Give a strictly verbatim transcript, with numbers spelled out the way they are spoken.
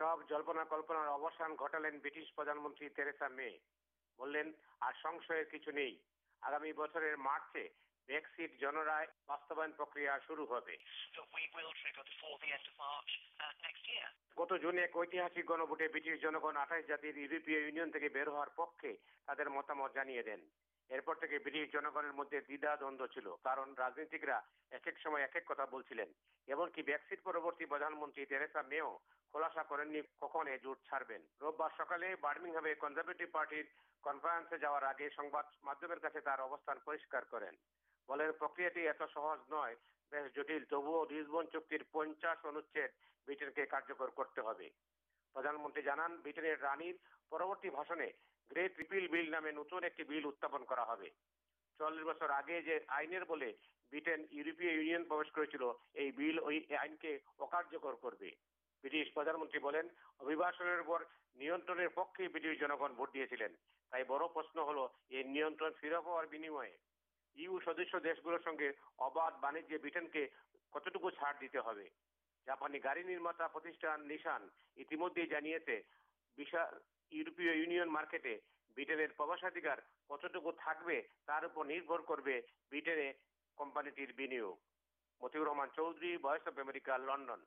সব জল্পনা কল্পনার অবসান ঘটালেন ব্রিটিশ প্রধানমন্ত্রী থেরেসা মে। বললেন, আর সংশয়ের কিছু নেই, আগামী বছরের মার্চে ব্রেক্সিট জনরায় বাস্তবায়ন প্রক্রিয়া শুরু হবে। গত জুনে এক ঐতিহাসিক গণভোটে ব্রিটিশ জনগণ আঠাশ জাতির ইউরোপীয় ইউনিয়ন থেকে বের হওয়ার পক্ষে তাদের মতামত জানিয়ে দেন। এরপর থেকে ব্রিটিশ জনগণের মধ্যে দ্বিধা দ্বন্দ্ব ছিল, কারণ রাজনীতিকরা এক এক সময় এক এক কথা বলছিলেন। এমনকি ব্রেক্সিট পরবর্তী প্রধানমন্ত্রী থেরেসা মেও খোলাসা করেননি কখন এ জোট ছাড়বেন। রোববার সকালে বার্মিংহামে কনজারভেটিভ পার্টির কনফারেন্সে যাওয়ার আগে সংবাদ মাধ্যমের কাছে তার অবস্থান পরিষ্কার করেন। বলেন, প্রক্রিয়াটি এত সহজ নয়, বেশ জটিল, তবুও লিসবন চুক্তির পঞ্চাশ অনুচ্ছেদ ব্রিটেনকে কার্যকর করতে হবে। প্রধানমন্ত্রী জানান, ব্রিটেনের রানীর পরবর্তী ভাষণে গ্রেট রিপিল বিল নামে নতুন একটি বিল উত্থাপন করা হবে। চল্লিশ বছর আগে যে আইনের বলে ব্রিটেন ইউরোপীয় ইউনিয়ন প্রবেশ করেছিল, এই বিল ওই আইনকে অকার্যকর করবে। ব্রিটিশ প্রধানমন্ত্রী বলেন, অভিবাসনের উপর নিয়ন্ত্রণের পক্ষে ব্রিটিশ জনগণ ভোট দিয়েছিলেন। তাই বড় প্রশ্ন হলো, এই নিয়ন্ত্রণ ফিরে পাওয়ার বিনিময়ে ইউ সদস্য দেশগুলোর সঙ্গে অবাধ বাণিজ্যে ব্রিটেনকে কতটুকু ছাড় দিতে হবে। জাপানি গাড়ি নির্মাতা প্রতিষ্ঠান নিশান ইতিমধ্যেই জানিয়েছে, বিশাল ইউরোপীয় ইউনিয়ন মার্কেটে ব্রিটেনের প্রবেশাধিকার কতটুকু থাকবে তার উপর নির্ভর করবে ব্রিটেনে কোম্পানিটির বিনিয়োগ। Motiur Rahman Chowdhury, voice of America, London.